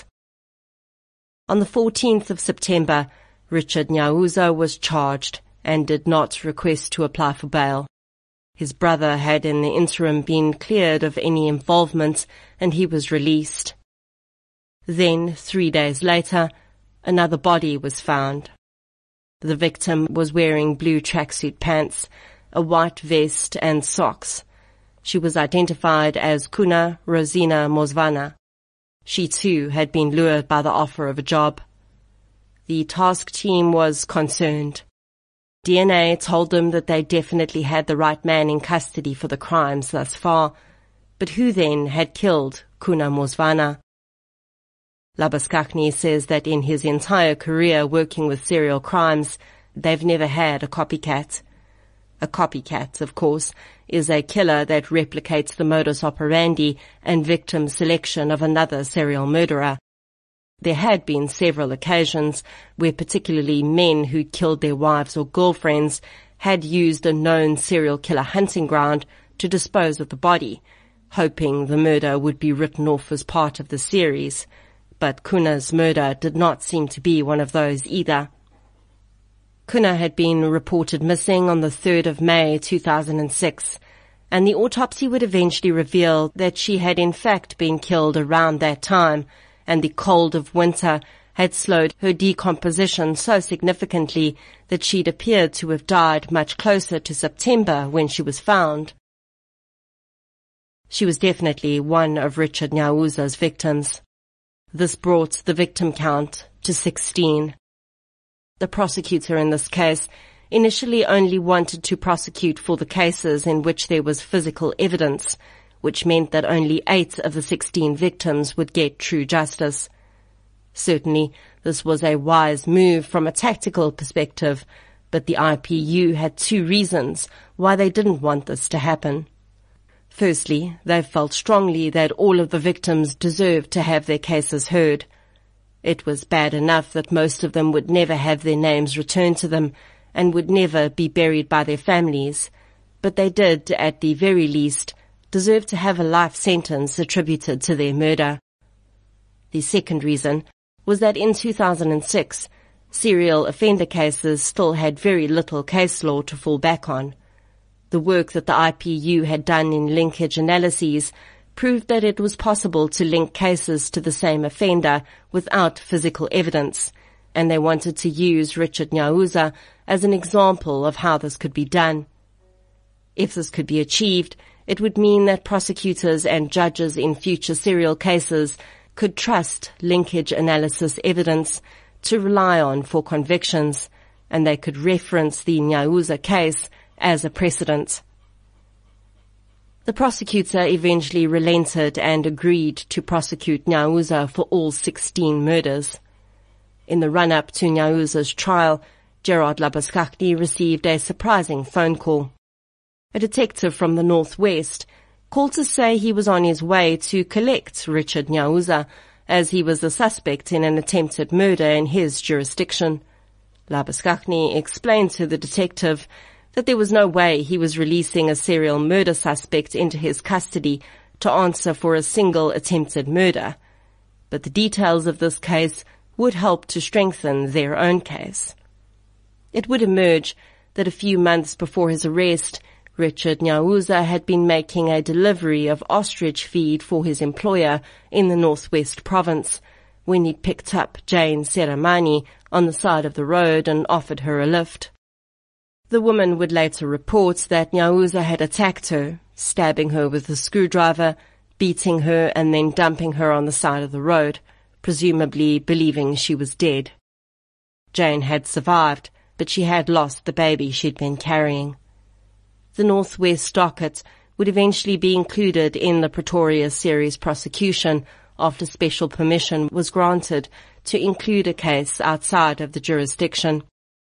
On the 14th of September, Richard Nyauza was charged and did not request to apply for bail. His brother had in the interim been cleared of any involvement, and he was released. Then, 3 days later, another body was found. The victim was wearing blue tracksuit pants, a white vest and socks. She was identified as Kuna Rosina Mosvana. She too had been lured by the offer of a job. The task team was concerned. DNA told them that they definitely had the right man in custody for the crimes thus far, but who then had killed Kuna Mosvana? Labuskakny says that in his entire career working with serial crimes, they've never had a copycat. A copycat, of course, is a killer that replicates the modus operandi and victim selection of another serial murderer. There had been several occasions where particularly men who killed their wives or girlfriends had used a known serial killer hunting ground to dispose of the body, hoping the murder would be written off as part of the series. But Kuna's murder did not seem to be one of those either. Kuna had been reported missing on the 3rd of May 2006, and the autopsy would eventually reveal that she had in fact been killed around that time, and the cold of winter had slowed her decomposition so significantly that she'd appeared to have died much closer to September when she was found. She was definitely one of Richard Nyauza's victims. This brought the victim count to 16. The prosecutor in this case initially only wanted to prosecute for the cases in which there was physical evidence, which meant that only 8 of the 16 victims would get true justice. Certainly, this was a wise move from a tactical perspective, but the IPU had 2 reasons why they didn't want this to happen. Firstly, they felt strongly that all of the victims deserved to have their cases heard. It was bad enough that most of them would never have their names returned to them and would never be buried by their families, but they did, at the very least, deserve to have a life sentence attributed to their murder. The second reason was that in 2006, serial offender cases still had very little case law to fall back on. The work that the IPU had done in linkage analyses proved that it was possible to link cases to the same offender without physical evidence, and they wanted to use Richard Nyauza as an example of how this could be done. If this could be achieved, it would mean that prosecutors and judges in future serial cases could trust linkage analysis evidence to rely on for convictions, and they could reference the Nyauza case as a precedent. The prosecutor eventually relented and agreed to prosecute Nyauza for all 16 murders. In the run-up to Nyauza's trial, Gerard Labuskakny received a surprising phone call. A detective from the Northwest called to say he was on his way to collect Richard Nyauza, as he was a suspect in an attempted murder in his jurisdiction. Labuskakny explained to the detective that there was no way he was releasing a serial murder suspect into his custody to answer for a single attempted murder, but the details of this case would help to strengthen their own case. It would emerge that a few months before his arrest, Richard Nyawuza had been making a delivery of ostrich feed for his employer in the Northwest Province when he picked up Jane Seramani on the side of the road and offered her a lift. The woman would later report that Nyawuza had attacked her, stabbing her with a screwdriver, beating her and then dumping her on the side of the road, presumably believing she was dead. Jane had survived, but she had lost the baby she'd been carrying. The Northwest docket would eventually be included in the Pretoria series prosecution after special permission was granted to include a case outside of the jurisdiction.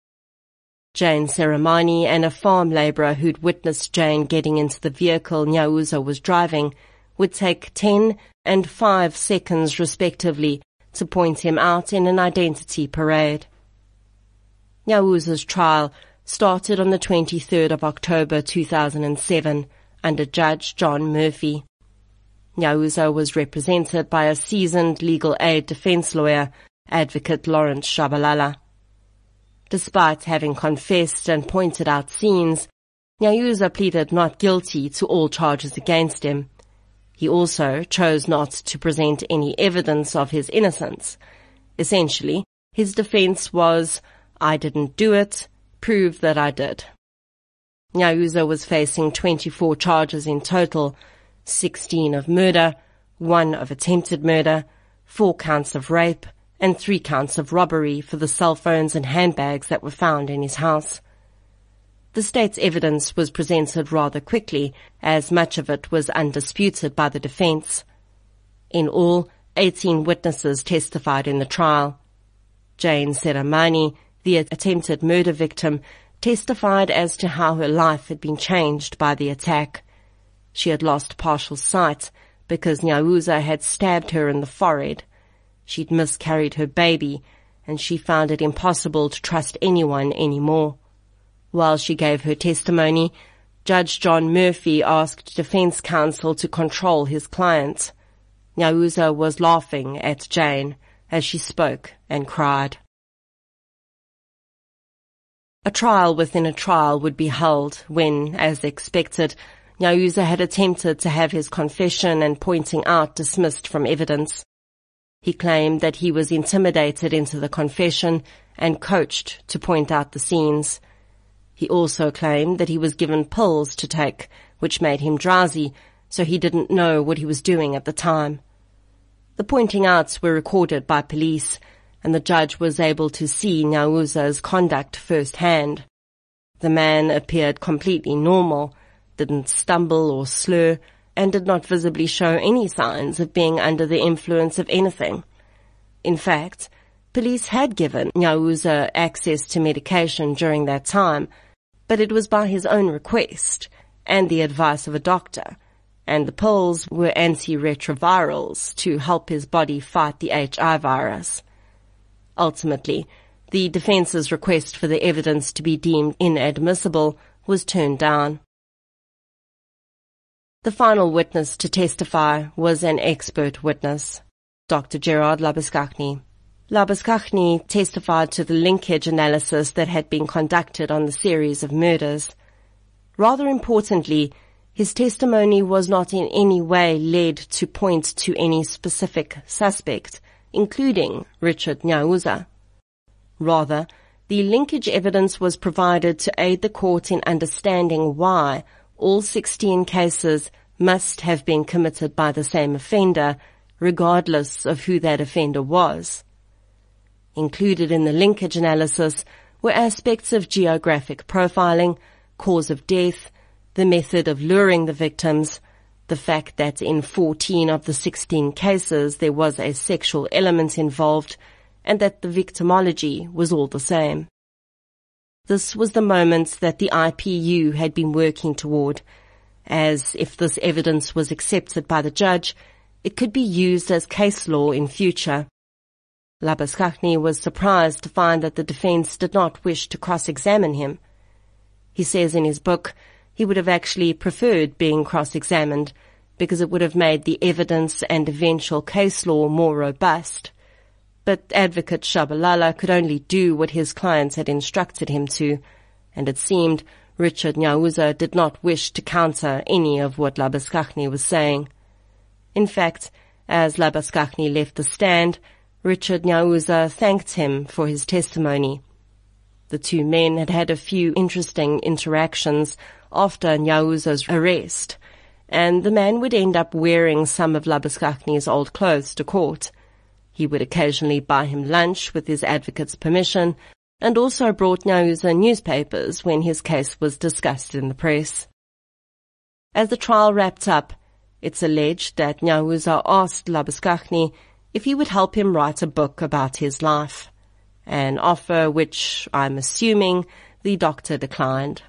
Jane Seramani and a farm labourer who'd witnessed Jane getting into the vehicle Nyawuza was driving would take 10 and 5 seconds respectively to point him out in an identity parade. Nyawuza's trial started on the 23rd of October 2007 under Judge John Murphy. Nyawuza was represented by a seasoned legal aid defense lawyer, Advocate Lawrence Shabalala. Despite having confessed and pointed out scenes, Nyawuza pleaded not guilty to all charges against him. He also chose not to present any evidence of his innocence. Essentially, his defense was, "I didn't do it, prove that I did." Nyawuza was facing 24 charges in total, 16 of murder, 1 of attempted murder, 4 counts of rape, and 3 counts of robbery for the cell phones and handbags that were found in his house. The state's evidence was presented rather quickly, as much of it was undisputed by the defense. In all, 18 witnesses testified in the trial. Jane Seramani, the attempted murder victim, testified as to how her life had been changed by the attack. She had lost partial sight because Nyawuza had stabbed her in the forehead. She'd miscarried her baby, and she found it impossible to trust anyone anymore. While she gave her testimony, Judge John Murphy asked defense counsel to control his client. Nyawuza was laughing at Jane as she spoke and cried. A trial within a trial would be held when, as expected, Nyawuza had attempted to have his confession and pointing out dismissed from evidence. He claimed that he was intimidated into the confession and coached to point out the scenes. He also claimed that he was given pills to take, which made him drowsy, so he didn't know what he was doing at the time. The pointing outs were recorded by police, and the judge was able to see Nyawuza's conduct firsthand. The man appeared completely normal, didn't stumble or slur, and did not visibly show any signs of being under the influence of anything. In fact, police had given Nyawuza access to medication during that time, but it was by his own request and the advice of a doctor, and the pills were antiretrovirals to help his body fight the HIV virus. Ultimately, the defense's request for the evidence to be deemed inadmissible was turned down. The final witness to testify was an expert witness, Dr. Gerard Labuschagne. Labuschagne testified to the linkage analysis that had been conducted on the series of murders. Rather importantly, his testimony was not in any way led to point to any specific suspect, including Richard Nyawuza. Rather, the linkage evidence was provided to aid the court in understanding why all 16 cases must have been committed by the same offender, regardless of who that offender was. Included in the linkage analysis were aspects of geographic profiling, cause of death, the method of luring the victims, the fact that in 14 of the 16 cases there was a sexual element involved, and that the victimology was all the same. This was the moment that the IPU had been working toward, as if this evidence was accepted by the judge, it could be used as case law in future. Labuschagne was surprised to find that the defense did not wish to cross-examine him. He says in his book he would have actually preferred being cross-examined because it would have made the evidence and eventual case law more robust. But Advocate Shabalala could only do what his clients had instructed him to, and it seemed Richard Nyauza did not wish to counter any of what Labuschagne was saying. In fact, as Labuschagne left the stand, Richard Nyauza thanked him for his testimony. The two men had had a few interesting interactions after Nyauza's arrest, and the man would end up wearing some of Labuschagne's old clothes to court. He would occasionally buy him lunch with his advocate's permission, and also brought Nyauza newspapers when his case was discussed in the press. As the trial wrapped up, it's alleged that Nyauza asked Labuschagne if he would help him write a book about his life, an offer which, I'm assuming, the doctor declined.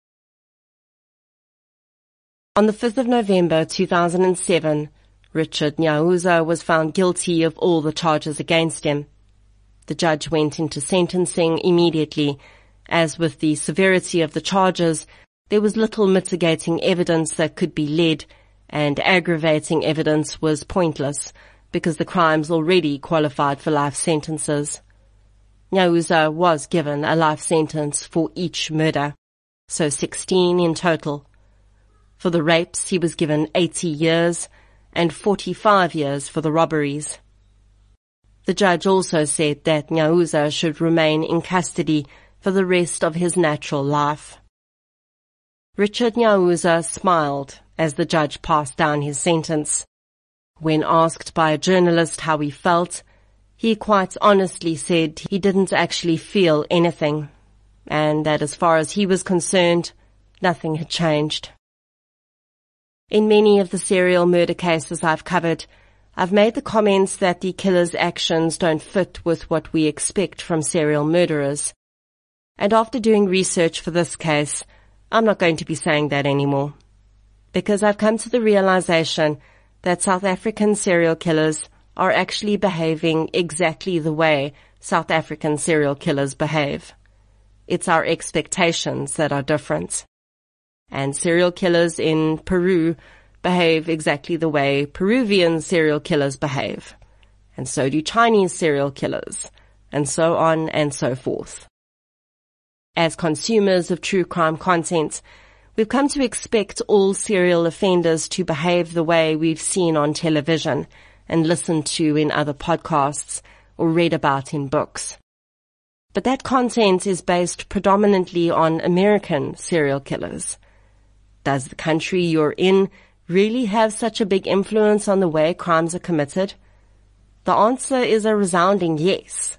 On the 5th of November 2007, Richard Nyauza was found guilty of all the charges against him. The judge went into sentencing immediately. As with the severity of the charges, there was little mitigating evidence that could be led, and aggravating evidence was pointless because the crimes already qualified for life sentences. Nyauza was given a life sentence for each murder, so 16 in total. For the rapes, he was given 80 years and 45 years for the robberies. The judge also said that Nyauza should remain in custody for the rest of his natural life. Richard Nyauza smiled as the judge passed down his sentence. When asked by a journalist how he felt, he quite honestly said he didn't actually feel anything, and that as far as he was concerned, nothing had changed. In many of the serial murder cases I've covered, I've made the comments that the killer's actions don't fit with what we expect from serial murderers. And after doing research for this case, I'm not going to be saying that anymore. Because I've come to the realization that South African serial killers are actually behaving exactly the way South African serial killers behave. It's our expectations that are different. And serial killers in Peru behave exactly the way Peruvian serial killers behave. And so do Chinese serial killers, and so on and so forth. As consumers of true crime content, we've come to expect all serial offenders to behave the way we've seen on television and listened to in other podcasts or read about in books. But that content is based predominantly on American serial killers. Does the country you're in really have such a big influence on the way crimes are committed? The answer is a resounding yes.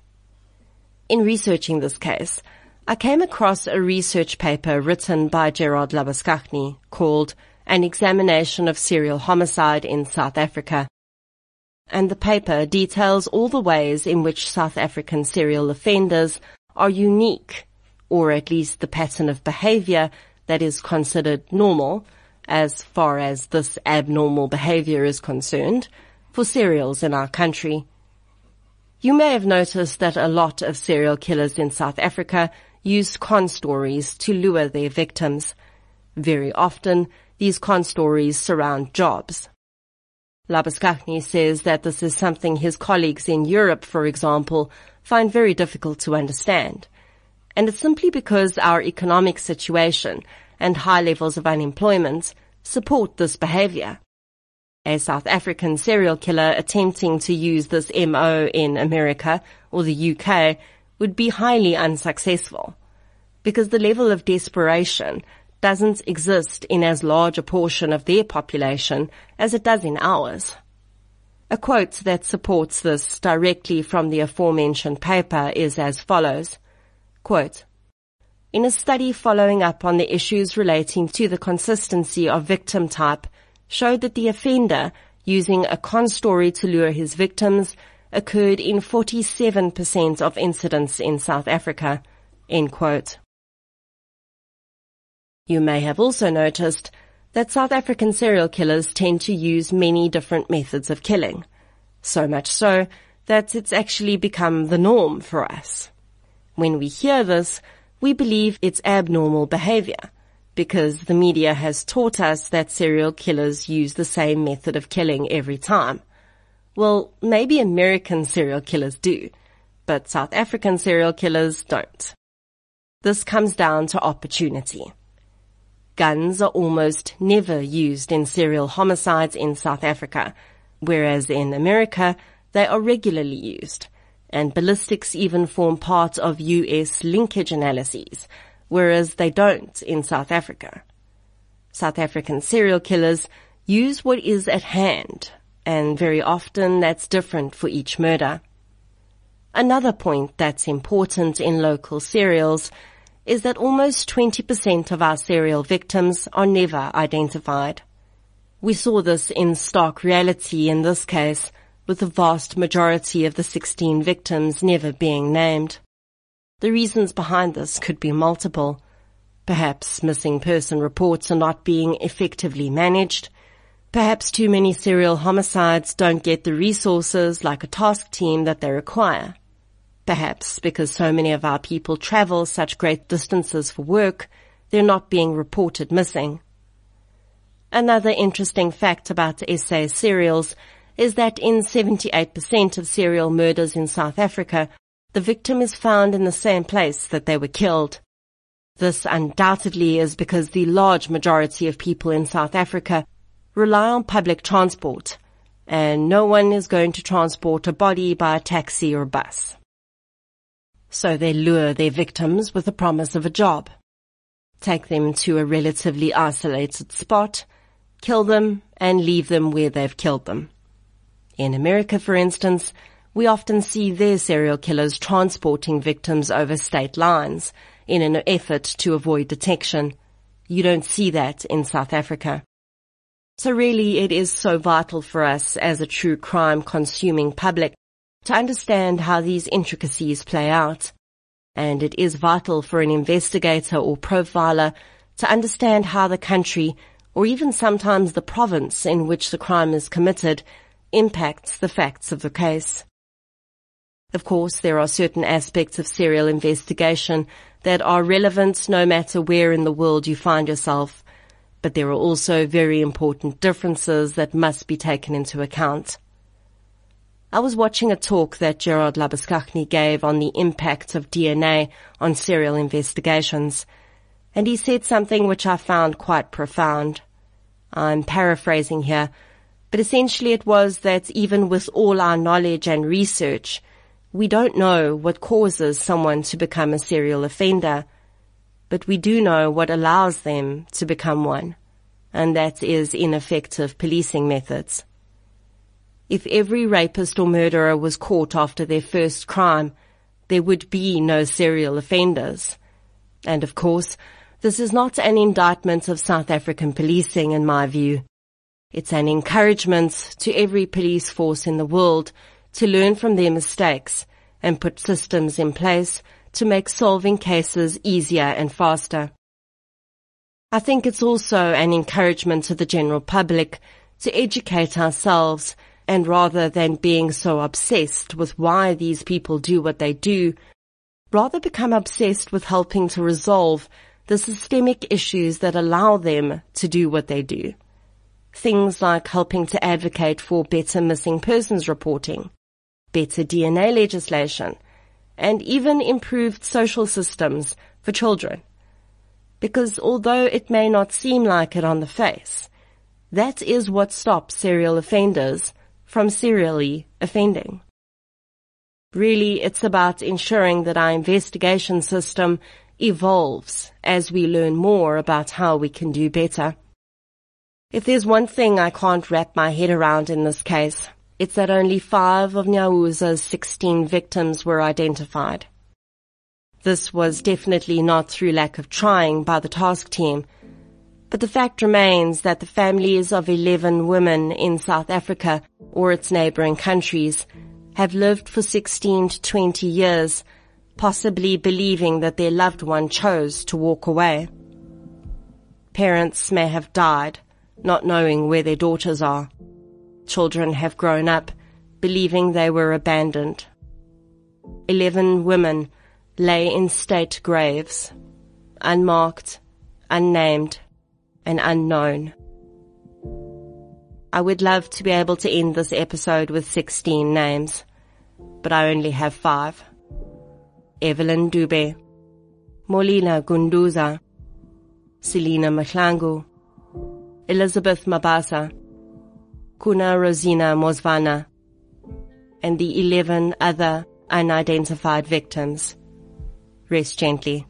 In researching this case, I came across a research paper written by Gerard Labuschagne called An Examination of Serial Homicide in South Africa. And the paper details all the ways in which South African serial offenders are unique, or at least the pattern of behavior that is considered normal, as far as this abnormal behavior is concerned, for serials in our country. You may have noticed that a lot of serial killers in South Africa use con stories to lure their victims. Very often, these con stories surround jobs. Labuschagne says that this is something his colleagues in Europe, for example, find very difficult to understand. And it's simply because our economic situation and high levels of unemployment support this behavior. A South African serial killer attempting to use this MO in America or the UK would be highly unsuccessful, because the level of desperation doesn't exist in as large a portion of their population as it does in ours. A quote that supports this directly from the aforementioned paper is as follows, quote, "In a study following up on the issues relating to the consistency of victim type showed that the offender using a con story to lure his victims occurred in 47% of incidents in South Africa," end quote. You may have also noticed that South African serial killers tend to use many different methods of killing, so much so that it's actually become the norm for us. When we hear this, we believe it's abnormal behavior, because the media has taught us that serial killers use the same method of killing every time. Well, maybe American serial killers do, but South African serial killers don't. This comes down to opportunity. Guns are almost never used in serial homicides in South Africa, whereas in America they are regularly used, and ballistics even form part of US linkage analyses, whereas they don't in South Africa. South African serial killers use what is at hand, and very often that's different for each murder. Another point that's important in local serials is that almost 20% of our serial victims are never identified. We saw this in stark reality in this case, with the vast majority of the 16 victims never being named. The reasons behind this could be multiple. Perhaps missing person reports are not being effectively managed. Perhaps too many serial homicides don't get the resources like a task team that they require. Perhaps because so many of our people travel such great distances for work, they're not being reported missing. Another interesting fact about SA serials is that in 78% of serial murders in South Africa, the victim is found in the same place that they were killed. This undoubtedly is because the large majority of people in South Africa rely on public transport, and no one is going to transport a body by a taxi or bus. So they lure their victims with the promise of a job. Take them to a relatively isolated spot, kill them, and leave them where they've killed them. In America, for instance, we often see their serial killers transporting victims over state lines in an effort to avoid detection. You don't see that in South Africa. So really, it is so vital for us as a true crime consuming public to understand how these intricacies play out. And it is vital for an investigator or profiler to understand how the country, or even sometimes the province in which the crime is committed, impacts the facts of the case. Of course, there are certain aspects of serial investigation that are relevant no matter where in the world you find yourself, but there are also very important differences that must be taken into account. I was watching a talk that Gerard Labuschagne gave on the impact of DNA on serial investigations, and he said something which I found quite profound. I'm paraphrasing here, but essentially it was that even with all our knowledge and research, we don't know what causes someone to become a serial offender, but we do know what allows them to become one, and that is ineffective policing methods. If every rapist or murderer was caught after their first crime, there would be no serial offenders. And of course, this is not an indictment of South African policing in my view. It's an encouragement to every police force in the world to learn from their mistakes and put systems in place to make solving cases easier and faster. I think it's also an encouragement to the general public to educate ourselves, and rather than being so obsessed with why these people do what they do, rather become obsessed with helping to resolve the systemic issues that allow them to do what they do. Things like helping to advocate for better missing persons reporting, better DNA legislation, and even improved social systems for children. Because although it may not seem like it on the face, that is what stops serial offenders from serially offending. Really, it's about ensuring that our investigation system evolves as we learn more about how we can do better. If there's one thing I can't wrap my head around in this case, it's that only 5 of Nyawuza's 16 victims were identified. This was definitely not through lack of trying by the task team, but the fact remains that the families of 11 women in South Africa or its neighboring countries have lived for 16 to 20 years, possibly believing that their loved one chose to walk away. Parents may have died, not knowing where their daughters are. Children have grown up, believing they were abandoned. 11 women lay in state graves, unmarked, unnamed, and unknown. I would love to be able to end this episode with 16 names, but I only have 5. Evelyn Dube, Molina Gunduza, Selina Mahlangu, Elizabeth Mabasa, Kuna Rosina Mosvana, and the 11 other unidentified victims. Rest gently.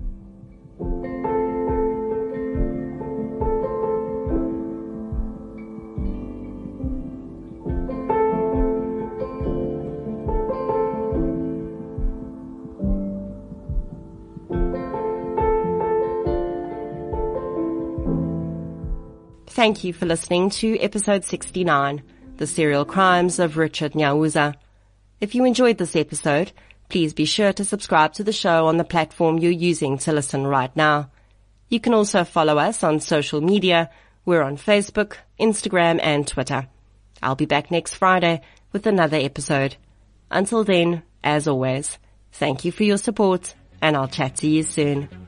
Thank you for listening to episode 69, The Serial Crimes of Richard Nyawuza. If you enjoyed this episode, please be sure to subscribe to the show on the platform you're using to listen right now. You can also follow us on social media. We're on Facebook, Instagram, and Twitter. I'll be back next Friday with another episode. Until then, as always, thank you for your support, and I'll chat to you soon.